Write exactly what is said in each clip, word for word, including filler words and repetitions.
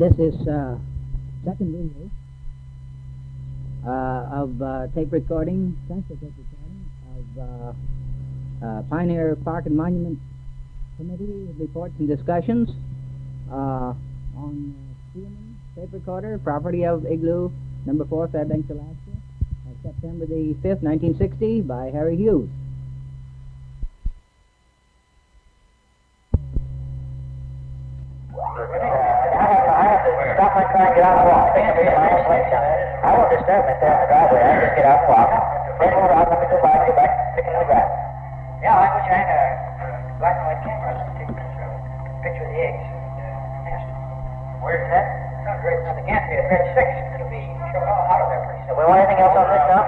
This is uh, second video uh, of uh, tape recording, transfer tape recording of uh, uh, Pioneer Park and Monument Committee reports and discussions uh, on uh, Steelman tape recorder, property of Igloo, number four, Fairbanks, Alaska, uh, September the fifth, nineteen sixty, by Harry Hughes. Stop my car and get out and walk. I won't disturb it there in the driveway. I just get out and walk. Then move around, let me go by and get back picking the grass. Yeah, I wish I had a black and white camera to take a picture of it. Picture of the eggs and uh, nest. Where's that? It's on grade, no, the gantry at grade six. It'll be shown all out of there pretty soon. Do we want anything else on this now?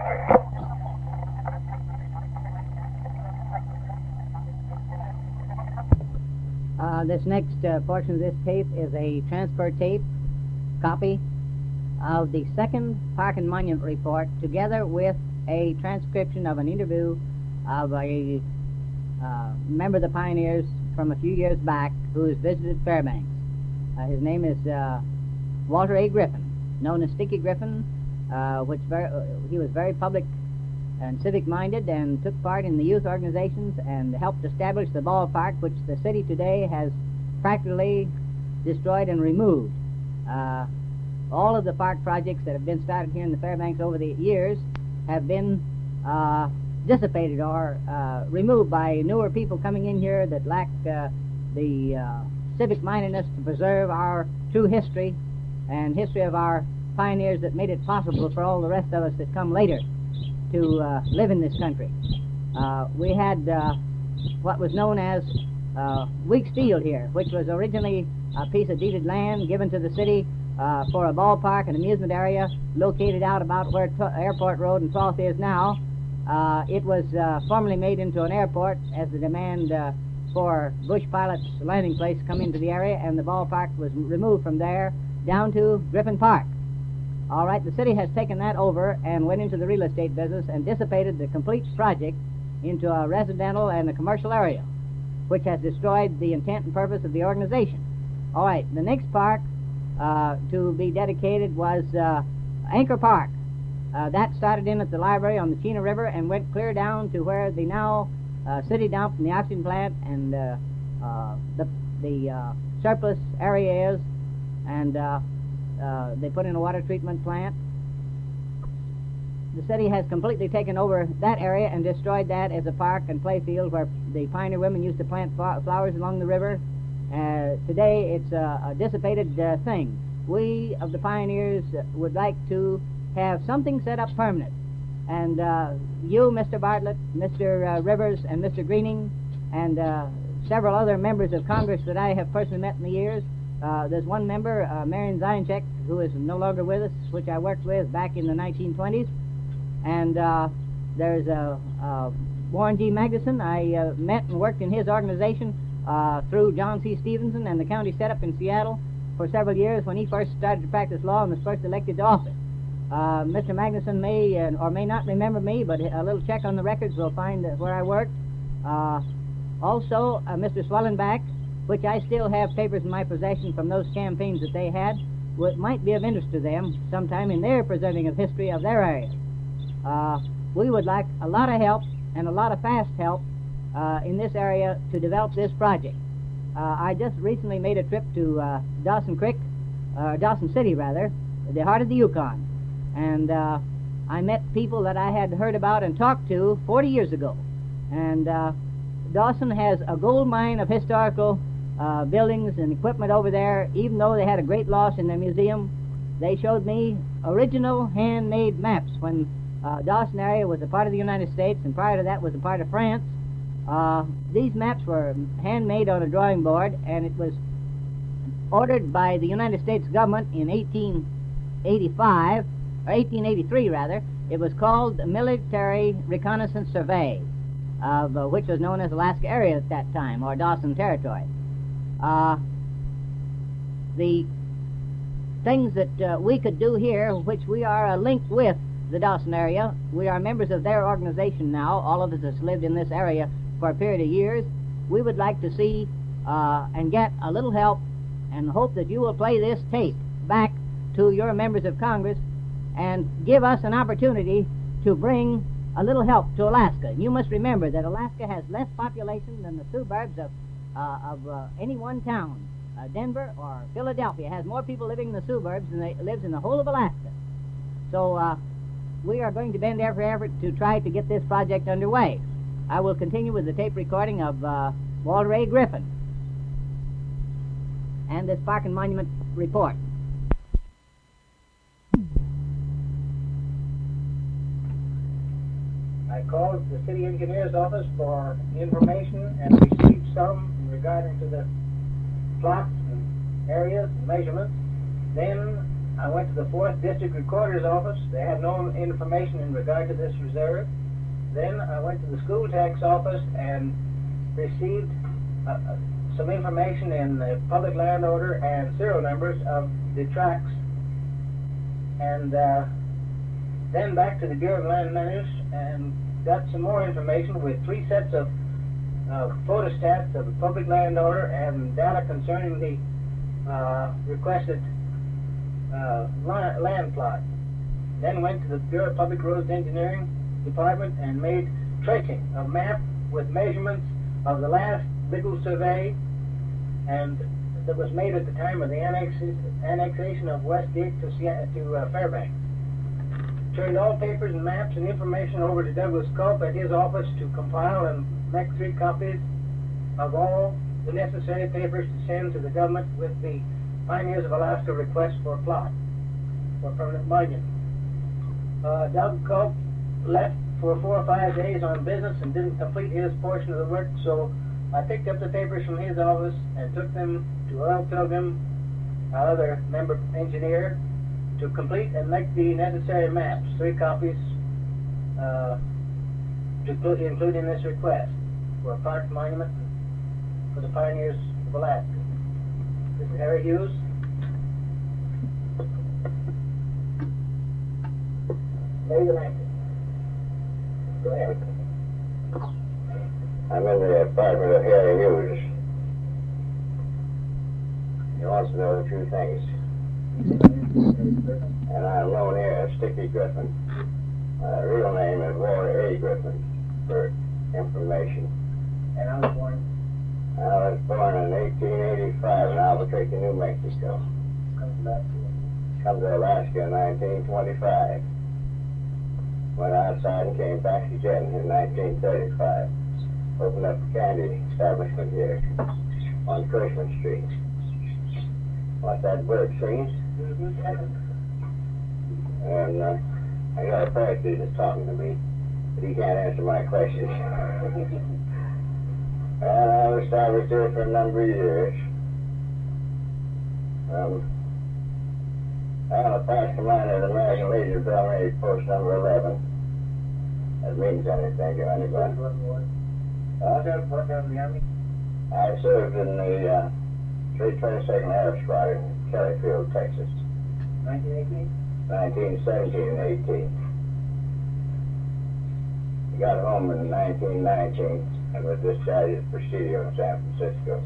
Uh, this next uh, portion of this tape is a transfer tape copy of the second Park and Monument report, together with a transcription of an interview of a uh, member of the Pioneers from a few years back who has visited Fairbanks. Uh, his name is uh, Walter A. Griffin, known as Sticky Griffin, uh, which very, uh, he was very public and civic-minded and took part in the youth organizations and helped establish the ballpark, which the city today has practically destroyed and removed. Uh, all of the park projects that have been started here in the Fairbanks over the years have been uh, dissipated or uh, removed by newer people coming in here that lack uh, the uh, civic-mindedness to preserve our true history and history of our pioneers that made it possible for all the rest of us that come later to uh, live in this country. Uh, we had uh, what was known as uh, Weeks Field here, which was originally a piece of deeded land given to the city uh, for a ballpark and amusement area located out about where T- Airport Road and South is now. Uh, it was uh, formerly made into an airport as the demand uh, for Bush Pilot's landing place come into the area, and the ballpark was removed from there down to Griffin Park. All right, the city has taken that over and went into the real estate business and dissipated the complete project into a residential and a commercial area, which has destroyed the intent and purpose of the organization. All right, the next park uh, to be dedicated was uh, Anchor Park. Uh, that started in at the library on the Chena River and went clear down to where the now uh, city dump and the oxygen plant and uh, uh, the, the uh, surplus area is, and uh, Uh, they put in a water treatment plant. The city has completely taken over that area and destroyed that as a park and playfield where the pioneer women used to plant fl- flowers along the river. Uh, today it's a, a dissipated uh, thing. We of the pioneers uh, would like to have something set up permanent. And uh, you, Mister Bartlett, Mister Uh, Rivers, and Mister Greening, and uh, several other members of Congress that I have personally met in the years. Uh, there's one member, uh, Marion Zeinchek, who is no longer with us, which I worked with back in the nineteen twenties. And uh, there's uh, uh, Warren G. Magnuson. I uh, met and worked in his organization uh, through John C. Stevenson and the county setup in Seattle for several years when he first started to practice law and was first elected to office. Uh, Mister Magnuson may uh, or may not remember me, but a little check on the records will find uh, where I worked. Uh, also, uh, Mister Swellenbach, which I still have papers in my possession from those campaigns that they had, what might be of interest to them sometime in their preserving of history of their area. Uh, we would like a lot of help and a lot of fast help uh, in this area to develop this project. Uh, I just recently made a trip to uh, Dawson Creek, uh, Dawson City rather, the heart of the Yukon, and uh, I met people that I had heard about and talked to forty years ago. And uh, Dawson has a gold mine of historical Uh, buildings and equipment over there. Even though they had a great loss in their museum, they showed me original handmade maps when uh, Dawson area was a part of the United States and prior to that was a part of France. Uh, these maps were handmade on a drawing board, and it was ordered by the United States government in eighteen eighty-five, or eighteen eighty-three rather. It was called the Military Reconnaissance Survey, of uh, which was known as Alaska Area at that time, or Dawson Territory. Uh, the things that uh, we could do here, which we are uh, linked with the Dawson area, we are members of their organization now, all of us has lived in this area for a period of years. We would like to see uh, and get a little help and hope that you will play this tape back to your members of Congress and give us an opportunity to bring a little help to Alaska. You must remember that Alaska has less population than the suburbs of, uh, of uh, any one town. Uh, Denver or Philadelphia has more people living in the suburbs than they lives in the whole of Alaska. So uh, we are going to bend every effort to try to get this project underway. I will continue with the tape recording of uh, Walter A. Griffin and this Park and Monument report. I called the city engineer's office for information and received some regarding to the plots and areas and measurements. Then I went to the fourth District Recorder's office. They had no information in regard to this reserve. Then I went to the school tax office and received uh, uh, some information in the public land order and serial numbers of the tracts. And uh, then back to the Bureau of Land Management and got some more information with three sets of uh, photostats of the public land order and data concerning the uh, requested uh, la- land plot. Then went to the Bureau of Public Roads Engineering Department and made tracing of map with measurements of the last legal survey and that was made at the time of the annex- annexation of Westgate to, to uh, Fairbanks. Turned all papers and maps and information over to Douglas Culp at his office to compile and make three copies of all the necessary papers to send to the government with the Pioneers of Alaska request for a plot for permanent monument. Uh, Doug Culp left for four or five days on business and didn't complete his portion of the work, so I picked up the papers from his office and took them to Earl Pilgrim, our other member engineer, to complete and make the necessary maps, three copies, uh, to include, include in this request for a park monument for the Pioneers of Alaska. This is Harry Hughes. May the ninth. Go ahead. I'm in the apartment of Harry Hughes. He wants to know a few things. And I'm known here as Sticky Griffin. My real name is Walter A. Griffin, for information. And I was born. I was born in eighteen eighty-five in Albuquerque, New Mexico. Come to Alaska. Come to Alaska in nineteen twenty-five. Went outside and came back again in nineteen thirty-five. Opened up a candy establishment here on Cushman Street. Like that bird singing. And uh, I got a Pharisee that's talking to me, but he can't answer my questions. And I was established here for a number of years. Um, I'm a past commander of the American Legion of Belgrade, post number eleven. That means anything to anybody. What happened the Army? I served in the uh, three twenty-second Air Squadron in Kellyfield, Texas, nineteen eighteen? nineteen seventeen and eighteen. I got home in nineteen nineteen and was discharged at Presidio in San Francisco.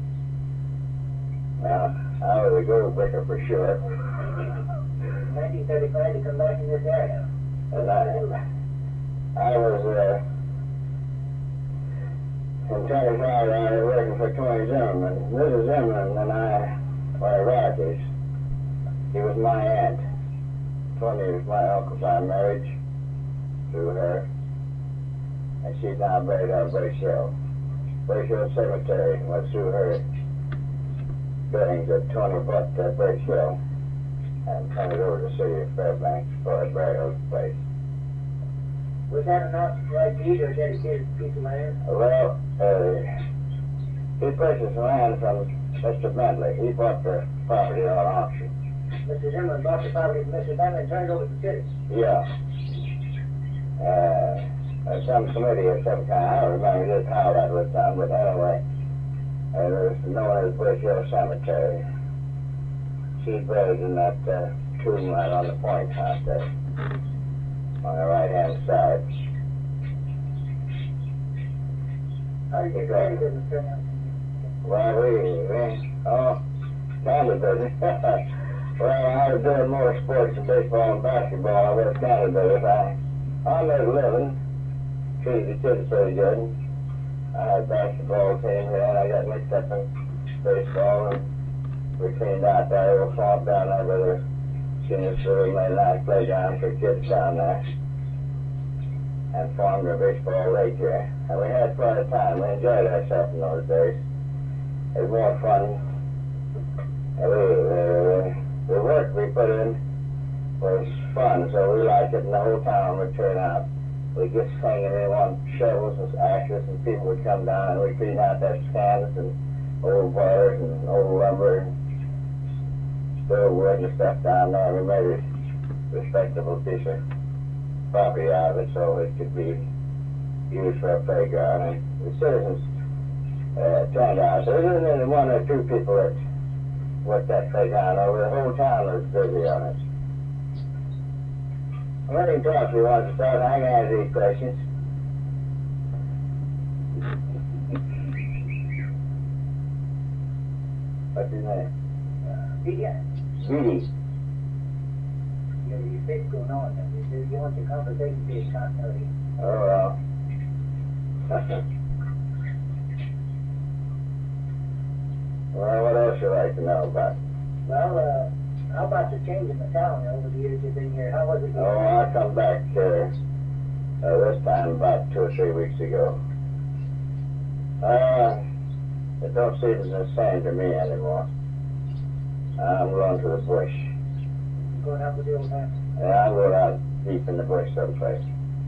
Now, I was a gold picker for sure. nineteen thirty-five to come back in this area. And I, I was uh, in Tennessee, I was working for Tony Zimmerman. Missus Zimmerman and I were relatives. He was my aunt. Tony was my uncle by marriage through her. And she's now buried out Brace Hill. Brace Hill Cemetery was through her buildings that Tony bought uh, Brace Hill and turned it over to the city of Fairbanks for a burial place. Was that an outright deed or dedicated piece of land? Well, uh, he purchased land from Mister Bentley. He bought the property on auction. Mister Zimmerman bought the property from Mister Bentley and turned it over to the city. Yeah. Uh, uh, some committee of some kind. I don't remember just how that was done, but anyway, uh, it was known as Bush Hill Cemetery. She's buried in that uh, tomb right on the point out there, on the right-hand side. How did you get ready to turn out? Well, we, we, oh, Kind of busy. Well, I was doing more sports than baseball and basketball. I was kind of busy. I, I made a living. Treated the kids pretty good. I had basketball team here, and I got mixed up in baseball, and we cleaned out that little swamp down there with the senior school, made a nice playground for kids down there, and formed a baseball league here. And we had quite a time. We enjoyed ourselves in those days. It was more fun. And we, uh, the work we put in was fun, so we liked it, and the whole town would turn out. We'd get singing, and want shovels and axes, and people would come down, and we'd clean out their stands and old bars and old lumber and stove wood and stuff down there. We made a respectable piece of property out of it so it could be used for a playground. And the citizens uh, turned out. So there was only one or two people that worked that playground over. The whole town was busy on it. Let him talk if he wants to start. I can answer these questions. What's his name? Uh, yeah. Speedy. You, you think going on. You, you want your conversation to be continuity. Oh, well. Well, what else you like to know about? Well, uh, how about the change in the town over the years you've been here? How was it? Oh, I come back uh, uh, this time about two or three weeks ago. Uh, it don't seem the same to me anymore. I'm going to the bush. You going out with the old man? Yeah, I'm going out deep in the bush someplace.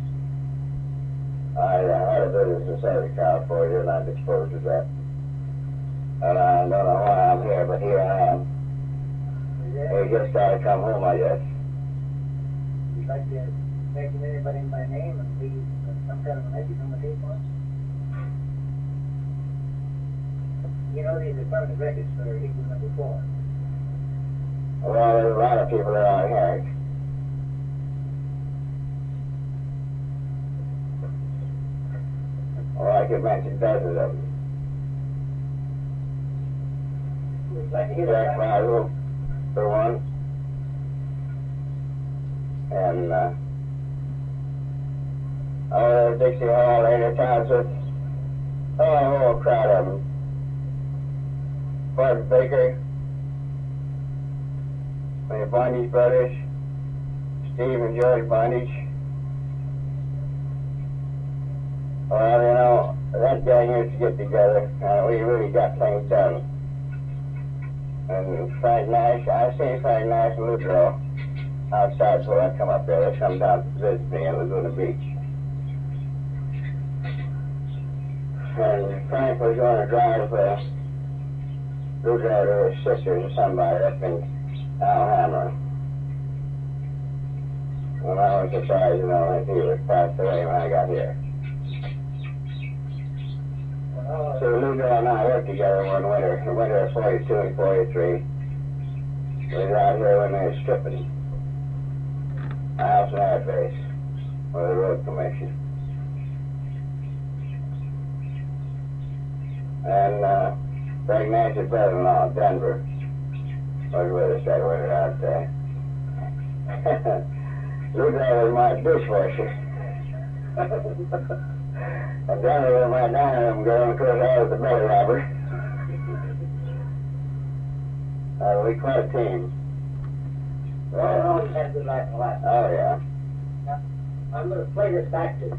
I uh, had a business in Southern California, and I'm exposed to that. And I don't know why I'm here, but here I am. We just got to come home, I guess. You'd like to mention anybody by name and leave some kind of a message on the table? You know, these are permanent records for Eagle number four. Well, there's a lot of people that aren't here. Well, I could mention dozens of them. We'd like to hear Jack that. Boswell, for one. And, uh, oh, there's Dixie Hall, Ada Townsend. Oh, a whole crowd of them. Bud Baker, the Bondage brothers, Steve and George Bondage. Well, you know, that gang used to get together, and we really got things done. And Frank Nash, I seen Frank Nash and Luther outside before I come up there. They come down to visit me in Laguna Beach. And Frank was going to drive uh, Luther to his sisters or somebody up in Alhambra. Well, I was surprised, you know, that he was passed away when I got here. So Luther and I worked together one winter, the winter of forty-two and forty-three. We was out here when they were stripping a house and air base with the road commission. And uh, Frank Nash's brother-in-law, Denver, was with us that winter out there. Luther was my dishwasher. And Denver was my dining room girl, and of course I was the belly robber. Uh, we quite a team. Well, I always had a good life in life. Oh, yeah. Now, I'm going to play this back to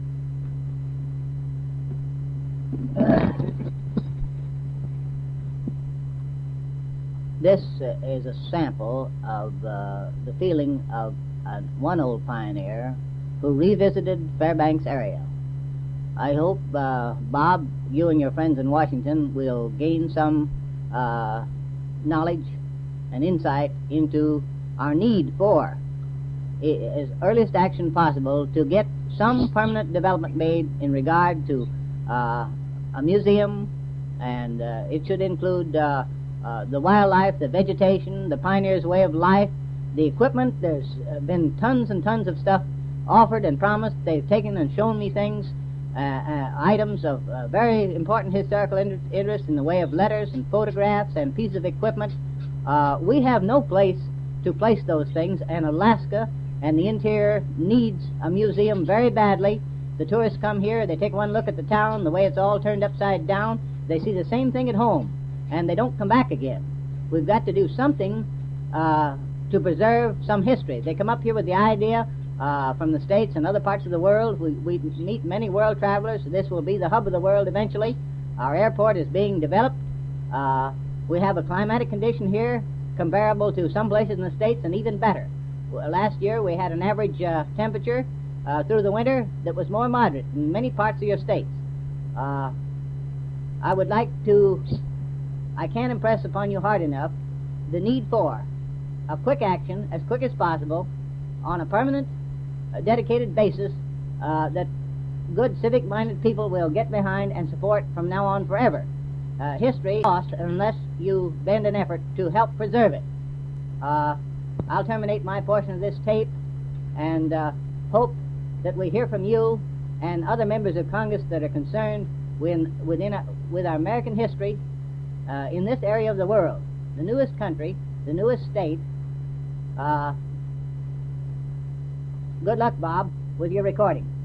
This uh, is a sample of uh, the feeling of uh, one old pioneer who revisited Fairbanks area. I hope, uh, Bob, you and your friends in Washington will gain some uh, knowledge and insight into our need for, i- as earliest action possible, to get some permanent development made in regard to uh, a museum, and uh, it should include uh, uh, the wildlife, the vegetation, the pioneer's way of life, the equipment. There's uh, been tons and tons of stuff offered and promised. They've taken and shown me things uh, uh, items of uh, very important historical inter- interest in the way of letters and photographs and pieces of equipment. Uh, we have no place to place those things, and Alaska and the interior needs a museum very badly. The tourists come here, they take one look at the town, the way it's all turned upside down, they see the same thing at home, and they don't come back again. We've got to do something uh, to preserve some history. They come up here with the idea uh, from the States and other parts of the world. We, we meet many world travelers. This will be the hub of the world eventually. Our airport is being developed. Uh, we have a climatic condition here comparable to some places in the States and even better. Last year we had an average uh, temperature uh, through the winter that was more moderate in many parts of your states. Uh, I would like to, I can't impress upon you hard enough the need for a quick action, as quick as possible, on a permanent, uh, dedicated basis uh, that good civic-minded people will get behind and support from now on forever. Uh, history is lost unless you bend an effort to help preserve it. Uh, I'll terminate my portion of this tape and uh, hope that we hear from you and other members of Congress that are concerned with, within a, with our American history uh, in this area of the world. The newest country, the newest state. Uh, good luck, Bob, with your recording.